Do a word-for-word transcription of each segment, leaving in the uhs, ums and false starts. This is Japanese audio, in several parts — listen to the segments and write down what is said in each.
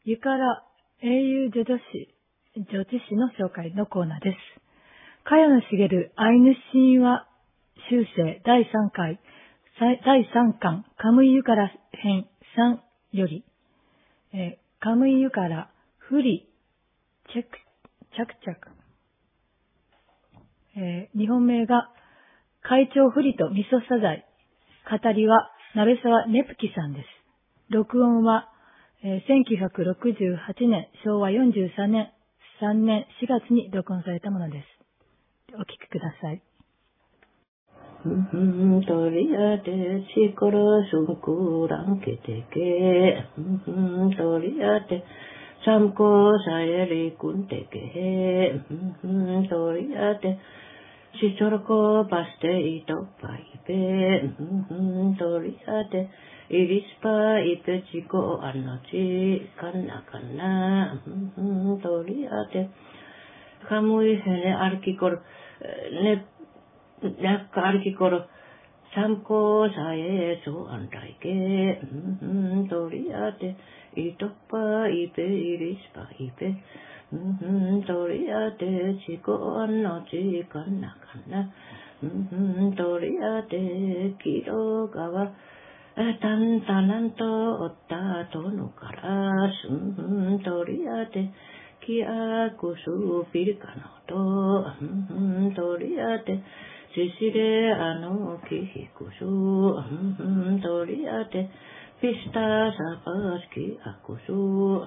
ゆから英雄女子女子誌の紹介のコーナーです。茅野茂アイヌ神話修正だいさんかいだいさんかんカムイユカラ編さんより、えー、カムイユカラフリチェクチャクチャク、えー、日本名が会長フリと味噌サザエ、語りは鍋沢ネプキさんです。録音は、えー、せんきゅうひゃくろくじゅうはちねんしょうわよんじゅうさんねんさんねんしがつに録音されたものです。お聞きください。 とりあてちころすんくらんけてけとりあてさんこさえりくんてけとりあてしちょろこばしていとぱいぺとりあてイリスパイペチコあのちかなかなとりあてかむいへねあるきころねNakkarkikoro samko sae so antaike toriate itoppa ipe irispa ipe toriate chiko anno chikana kana toriate kiro gawa tan tananto otta tonu kara toriate kia kusu pirkano to toriate Sisire ano kihikusu toriate pista sapaski akusu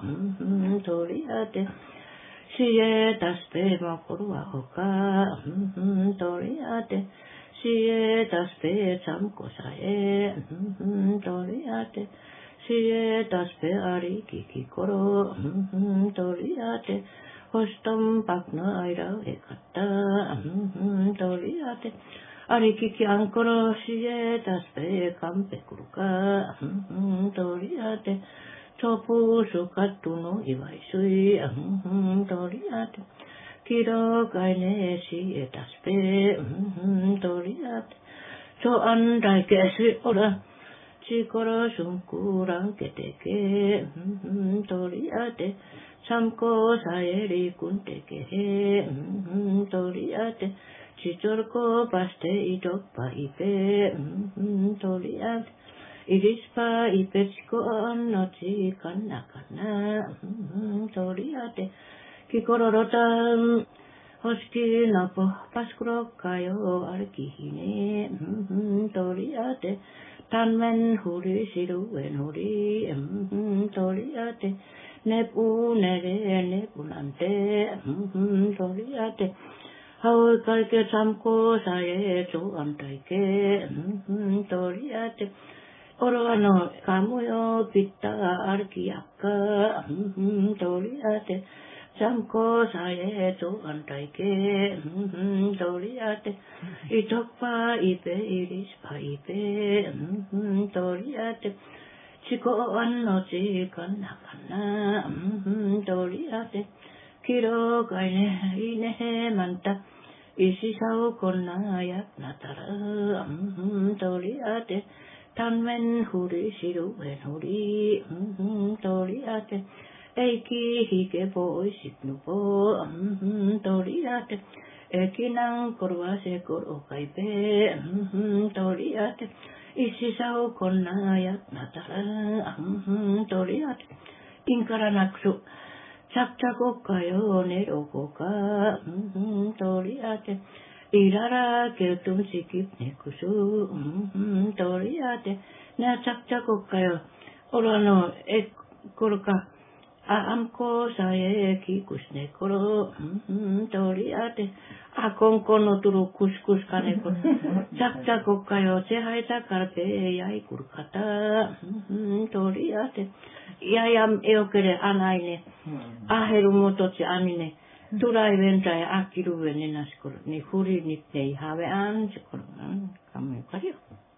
toriate siye taspe makurwa hoka toriate siye taspe samkosae toriate siye taspe ari kikikoro toriate Hostom pakna aira ekata toriate arikiki ankoro siye taspe kampe kuruka toriate topu sukatu no iwaisui toriate kiro kaine siye taspe toriate so andai kesi ora chikoro sunkurang keteke toriate Samko saeri kunte kehe toriate chichorko paste itokpa ipe toriate irispa ipe chiko annochi kana kana toriate kikororota hoski napo paskuro kayo arkihine toriate tanmen huri siru en huri toriate Nepu nere nepu nante toriate hau kalke samko sae so antaike toriate orano kamuyo pitta arkiaka toriate samko sae so antaike toriate itokpa ipe iris pa ipe toriate Chiko anno chikana kana toriate kiro kaine ine manta isisao konna yak natara toriate tanmen huri siru en huri toriate eiki hike boy siknupo toriate ekinang korwase koro kaipe toriate Isisao konna yak natara toriate inkara naksu chakchako kayo neroko ka toriate irara keltum sikip nekusu toriate na chakchako kayo orano ek koroka Amko sae kikus nekoro toriate akon kono turu kuskus kaneko chak chak okayo che haita karpe yai kurkata toriate yayam eokere anaine aheru motochi anine turai ventai akiru vene naskoro ni huri nitei have an chikoro kamu yukari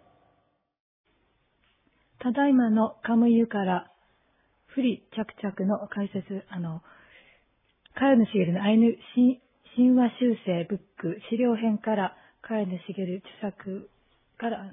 ただいまのカムイユからフリチャクチャクの解説、あの、茅野茂のアイヌ神話修正ブック資料編から茅野茂著作から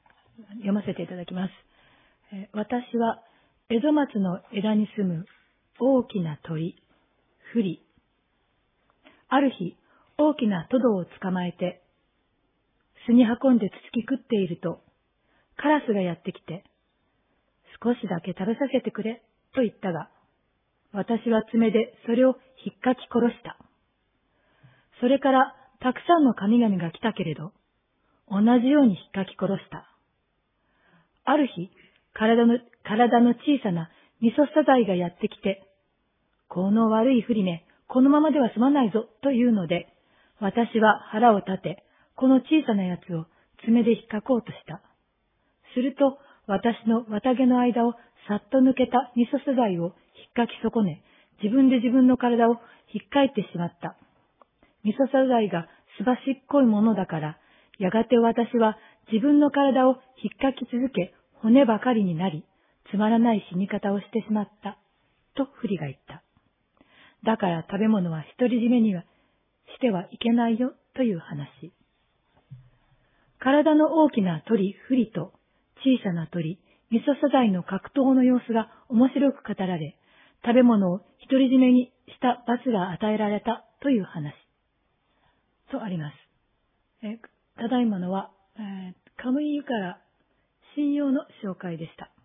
読ませていただきます。え私は江戸松の枝に住む大きな鳥、フリ。ある日、大きなトドを捕まえて、巣に運んでつつき食っていると、カラスがやってきて、少しだけ食べさせてくれ、と言ったが、私は爪でそれを引っかき殺した。それからたくさんの神々が来たけれど、同じように引っかき殺した。ある日、体の、体の小さなミソサザイがやってきて、この悪いふりめ、このままでは済まないぞ、というので、私は腹を立て、この小さなやつを爪で引っかこうとした。すると、私の綿毛の間をさっと抜けたミソサザイを引っかき損ね、自分で自分の体を引っかいてしまった。ミソサザイがすばしっこいものだから、やがて私は自分の体を引っかき続け、骨ばかりになり、つまらない死に方をしてしまった。とフリが言った。だから食べ物は独り占めにはしてはいけないよ、という話。体の大きな鳥、フリと小さな鳥、ミソサザイの格闘の様子が面白く語られ、食べ物を独り占めにした罰が与えられたという話。とあります。えただいまのは、えー、カムイユから信用の紹介でした。